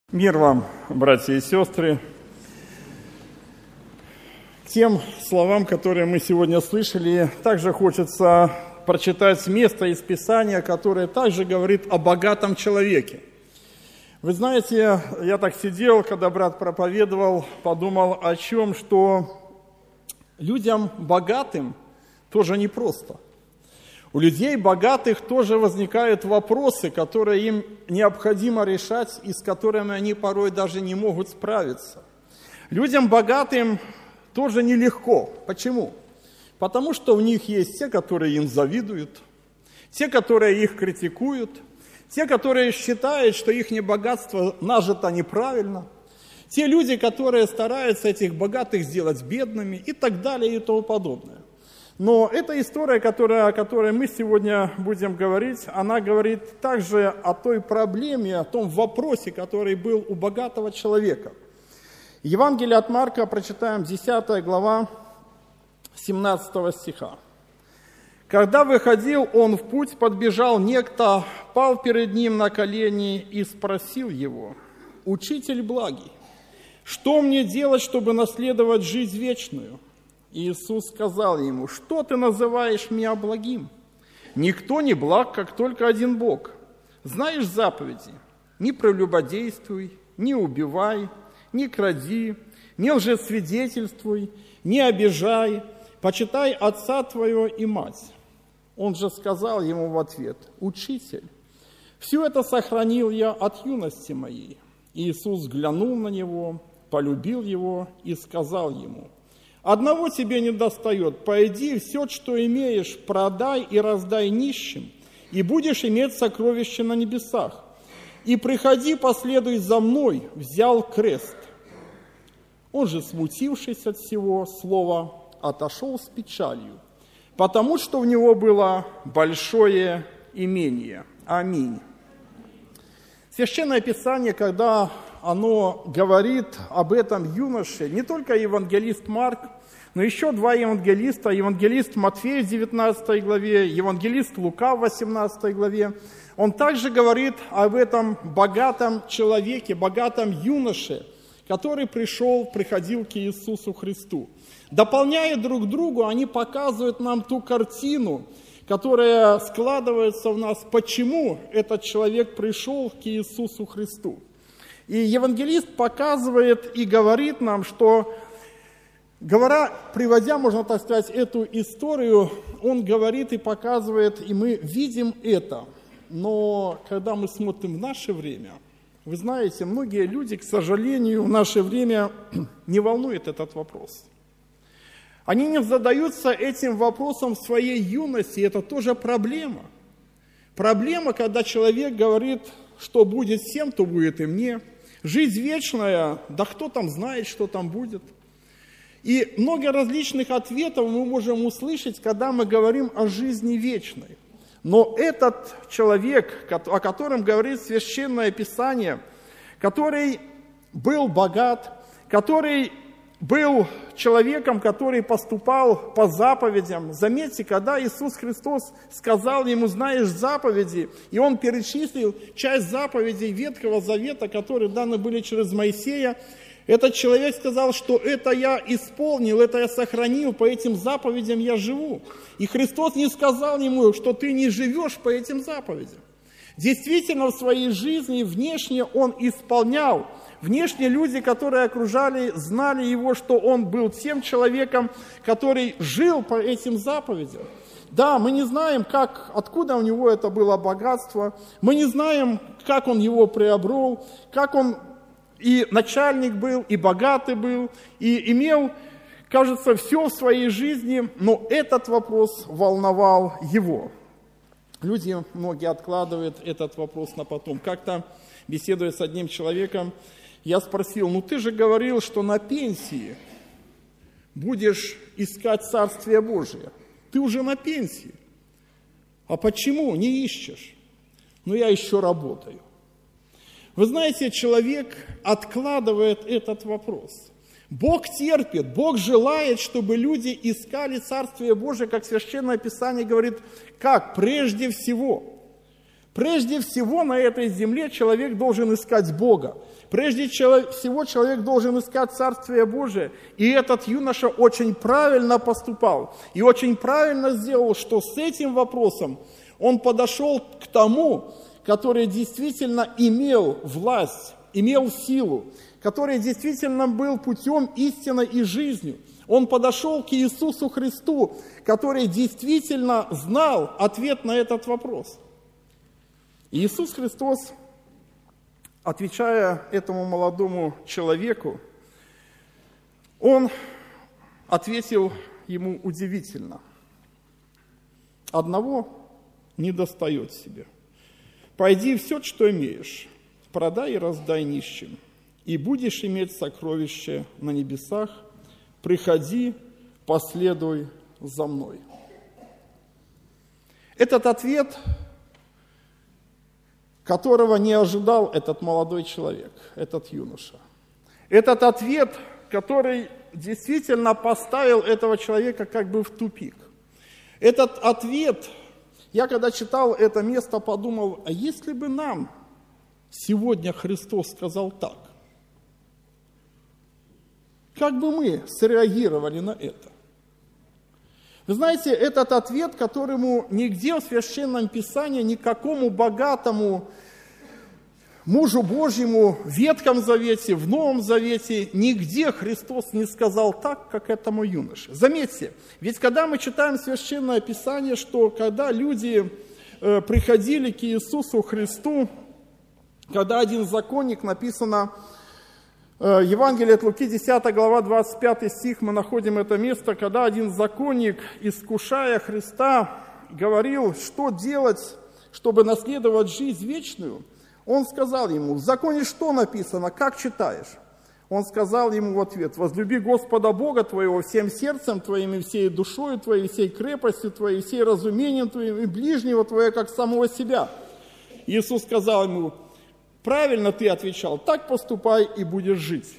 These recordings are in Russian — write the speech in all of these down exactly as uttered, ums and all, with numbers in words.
Мир вам, братья и сестры. К тем словам, которые мы сегодня слышали, также хочется прочитать место из Писания, которое также говорит о богатом человеке. Вы знаете, я так сидел, когда брат проповедовал, подумал о чем, что людям богатым тоже непросто. У людей богатых тоже возникают вопросы, которые им необходимо решать и с которыми они порой даже не могут справиться. Людям богатым тоже нелегко. Почему? Потому что у них есть те, которые им завидуют, те, которые их критикуют, те, которые считают, что их богатство нажито неправильно, те люди, которые стараются этих богатых сделать бедными и так далее и тому подобное. Но эта история, которая, о которой мы сегодня будем говорить, она говорит также о той проблеме, о том вопросе, который был у богатого человека. Евангелие от Марка, прочитаем десятая глава, семнадцатого стиха. «Когда выходил он в путь, подбежал некто, пал перед ним на колени и спросил его: „Учитель благий, что мне делать, чтобы наследовать жизнь вечную?“ Иисус сказал ему: „Что ты называешь меня благим? Никто не благ, как только один Бог. Знаешь заповеди: не прелюбодействуй, не убивай, не кради, не лжесвидетельствуй, не обижай, почитай отца твоего и мать“. Он же сказал ему в ответ: „Учитель, все это сохранил я от юности моей“. Иисус взглянул на него, полюбил его и сказал ему: „Одного тебе не достает, пойди, все, что имеешь, продай и раздай нищим, и будешь иметь сокровище на небесах. И приходи, последуй за мной“, взял крест. Он же, смутившись от всего слова, отошел с печалью, потому что у него было большое имение. Аминь. Священное Писание, когда оно говорит об этом юноше, не только евангелист Марк, но еще два евангелиста, евангелист Матфей в девятнадцатой главе, евангелист Лука в восемнадцатой главе, он также говорит об этом богатом человеке, богатом юноше, который пришел, приходил к Иисусу Христу. Дополняя друг другу, они показывают нам ту картину, которая складывается в нас, почему этот человек пришел к Иисусу Христу. И евангелист показывает и говорит нам, что, говоря, приводя, можно так сказать, эту историю, он говорит и показывает, и мы видим это. Но когда мы смотрим в наше время, вы знаете, многие люди, к сожалению, в наше время не волнует этот вопрос. Они не задаются этим вопросом в своей юности, это тоже проблема. Проблема, когда человек говорит, что будет всем, то будет и мне. Жизнь вечная, да кто там знает, что там будет. И много различных ответов мы можем услышать, когда мы говорим о жизни вечной. Но этот человек, о котором говорит Священное Писание, который был богат, который был человеком, который поступал по заповедям. Заметьте, когда Иисус Христос сказал ему: „Знаешь заповеди“, и он перечислил часть заповедей Ветхого Завета, которые даны были через Моисея, этот человек сказал, что это я исполнил, это я сохранил, по этим заповедям я живу. И Христос не сказал ему, что ты не живешь по этим заповедям. Действительно, в своей жизни внешне он исполнял. Внешне люди, которые окружали, знали его, что он был тем человеком, который жил по этим заповедям. Да, мы не знаем, как, откуда у него это было богатство, мы не знаем, как он его приобрел, как он и начальник был, и богатый был, и имел, кажется, все в своей жизни, но этот вопрос волновал его. Люди, многие откладывают этот вопрос на потом. Как-то, беседуя с одним человеком, я спросил: „Ну ты же говорил, что на пенсии будешь искать Царствие Божие. Ты уже на пенсии. А почему не ищешь?“ „Ну я еще работаю“. Вы знаете, человек откладывает этот вопрос. Бог терпит, Бог желает, чтобы люди искали Царствие Божие, как Священное Писание говорит, как? Прежде всего. Прежде всего на этой земле человек должен искать Бога. Прежде всего человек должен искать Царствие Божие. И этот юноша очень правильно поступал. И очень правильно сделал, что с этим вопросом он подошел к тому, который действительно имел власть, имел силу, который действительно был путем истины и жизнью. Он подошел к Иисусу Христу, который действительно знал ответ на этот вопрос. Иисус Христос, отвечая этому молодому человеку, Он ответил ему удивительно. Одного не достает себе. Пойди все, что имеешь, продай и раздай нищим, и будешь иметь сокровище на небесах, приходи, последуй за мной. Этот ответ, которого не ожидал этот молодой человек, этот юноша. Этот ответ, который действительно поставил этого человека как бы в тупик. Этот ответ, я когда читал это место, подумал, а если бы нам сегодня Христос сказал так, как бы мы среагировали на это? Вы знаете, этот ответ, которому нигде в Священном Писании, никакому богатому мужу Божьему в Ветхом Завете, в Новом Завете, нигде Христос не сказал так, как этому юноше. Заметьте, ведь когда мы читаем Священное Писание, что когда люди э, приходили к Иисусу Христу, когда один законник, написано, э, Евангелие от Луки, десятая глава, двадцать пятый стих, мы находим это место, когда один законник, искушая Христа, говорил, что делать, чтобы наследовать жизнь вечную, он сказал ему, в законе что написано, как читаешь? Он сказал ему в ответ, возлюби Господа Бога твоего всем сердцем твоим, и всей душою твоей, всей крепостью твоей, всей разумением твоим, и ближнего твоего, как самого себя. Иисус сказал ему, правильно ты отвечал, так поступай и будешь жить.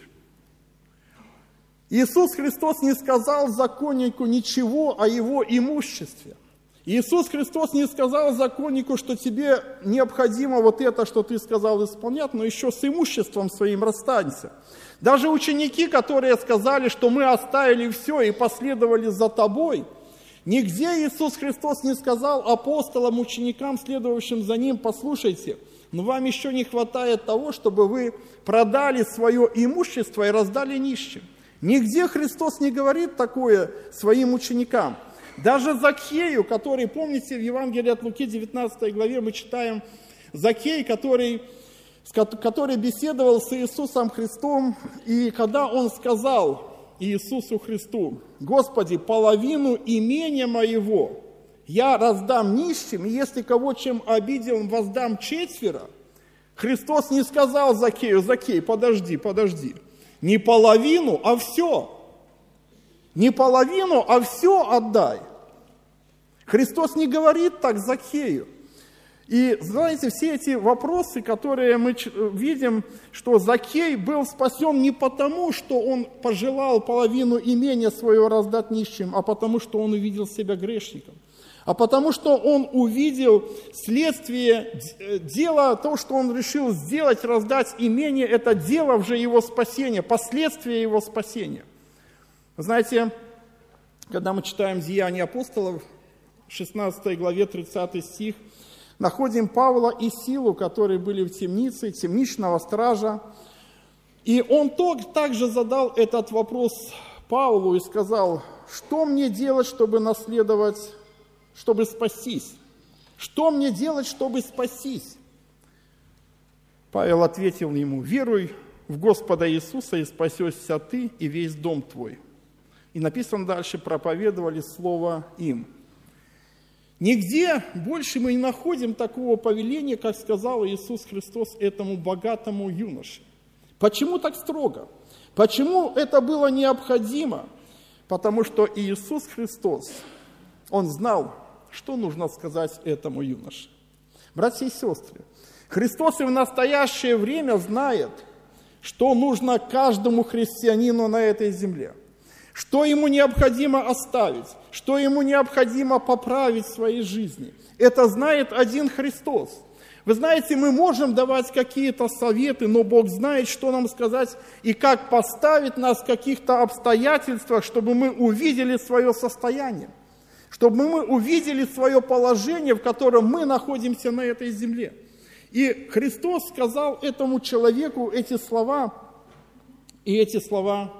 Иисус Христос не сказал законнику ничего о его имуществе. Иисус Христос не сказал законнику, что тебе необходимо вот это, что ты сказал, исполнять, но еще с имуществом своим расстанься. Даже ученики, которые сказали, что мы оставили все и последовали за тобой, нигде Иисус Христос не сказал апостолам, ученикам, следовавшим за ним, послушайте, но вам еще не хватает того, чтобы вы продали свое имущество и раздали нищим. Нигде Христос не говорит такое своим ученикам. Даже Закхею, который, помните, в Евангелии от Луки, девятнадцатой главе мы читаем, Закхей, который, который беседовал с Иисусом Христом, и когда он сказал Иисусу Христу, «Господи, половину имения моего я раздам нищим, и если кого чем обидел, воздам четверо», Христос не сказал Закхею, «Закхей, подожди, подожди, не половину, а все». Не половину, а все отдай. Христос не говорит так Закхею. И знаете, все эти вопросы, которые мы видим, что Закхей был спасен не потому, что он пожелал половину имения своего раздать нищим, а потому, что он увидел себя грешником. А потому, что он увидел следствие дела, то, что он решил сделать, раздать имение, это дело уже его спасения, последствия его спасения. Знаете, когда мы читаем «Деяния апостолов», в шестнадцатой главе, тридцатый стих, находим Павла и Силу, которые были в темнице, темничного стража. И он также задал этот вопрос Павлу и сказал, что мне делать, чтобы наследовать, чтобы спастись? Что мне делать, чтобы спастись? Павел ответил ему, веруй в Господа Иисуса, и спасешься ты и весь дом твой. И написано дальше, проповедовали слово им. Нигде больше мы не находим такого повеления, как сказал Иисус Христос этому богатому юноше. Почему так строго? Почему это было необходимо? Потому что Иисус Христос, Он знал, что нужно сказать этому юноше. Братья и сестры, Христос и в настоящее время знает, что нужно каждому христианину на этой земле. Что ему необходимо оставить, что ему необходимо поправить в своей жизни. Это знает один Христос. Вы знаете, мы можем давать какие-то советы, но Бог знает, что нам сказать и как поставить нас в каких-то обстоятельствах, чтобы мы увидели свое состояние, чтобы мы увидели свое положение, в котором мы находимся на этой земле. И Христос сказал этому человеку эти слова, и эти слова,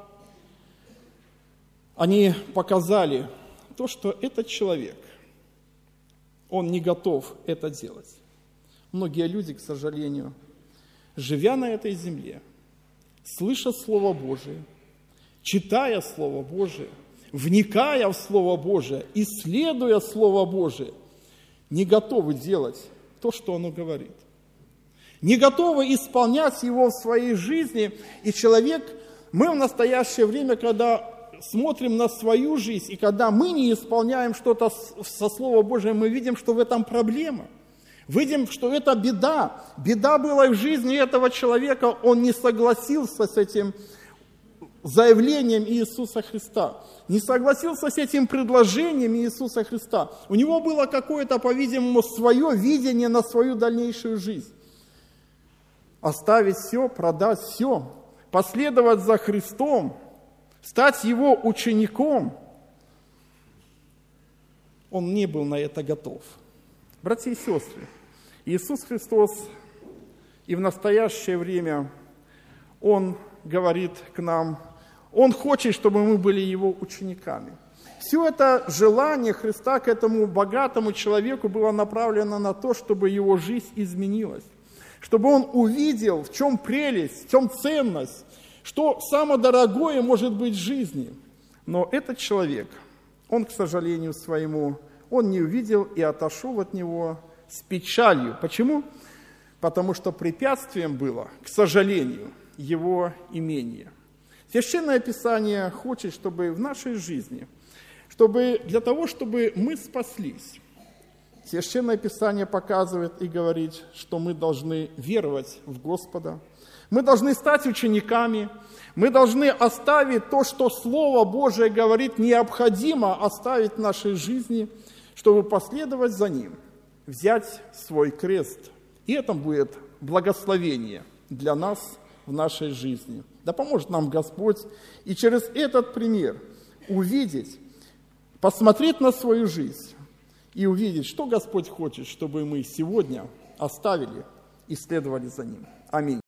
они показали то, что этот человек, он не готов это делать. Многие люди, к сожалению, живя на этой земле, слыша Слово Божие, читая Слово Божие, вникая в Слово Божие, исследуя Слово Божие, не готовы делать то, что оно говорит. Не готовы исполнять его в своей жизни. И человек, мы в настоящее время, когда смотрим на свою жизнь, и когда мы не исполняем что-то со Слова Божия, мы видим, что в этом проблема. Видим, что это беда. Беда была в жизни этого человека, он не согласился с этим заявлением Иисуса Христа, не согласился с этим предложением Иисуса Христа. У него было какое-то, по-видимому, свое видение на свою дальнейшую жизнь. Оставить все, продать все, последовать за Христом, стать Его учеником, он не был на это готов. Братья и сестры, Иисус Христос и в настоящее время Он говорит к нам, Он хочет, чтобы мы были Его учениками. Все это желание Христа к этому богатому человеку было направлено на то, чтобы его жизнь изменилась, чтобы он увидел, в чем прелесть, в чем ценность, что самое дорогое может быть в жизни. Но этот человек, он, к сожалению своему, он не увидел и отошел от него с печалью. Почему? Потому что препятствием было, к сожалению, его имение. Священное Писание хочет, чтобы в нашей жизни, чтобы для того, чтобы мы спаслись, Священное Писание показывает и говорит, что мы должны веровать в Господа, мы должны стать учениками, мы должны оставить то, что Слово Божие говорит, необходимо оставить в нашей жизни, чтобы последовать за Ним, взять свой крест. И это будет благословение для нас в нашей жизни. Да поможет нам Господь и через этот пример увидеть, посмотреть на свою жизнь и увидеть, что Господь хочет, чтобы мы сегодня оставили и следовали за Ним. Аминь.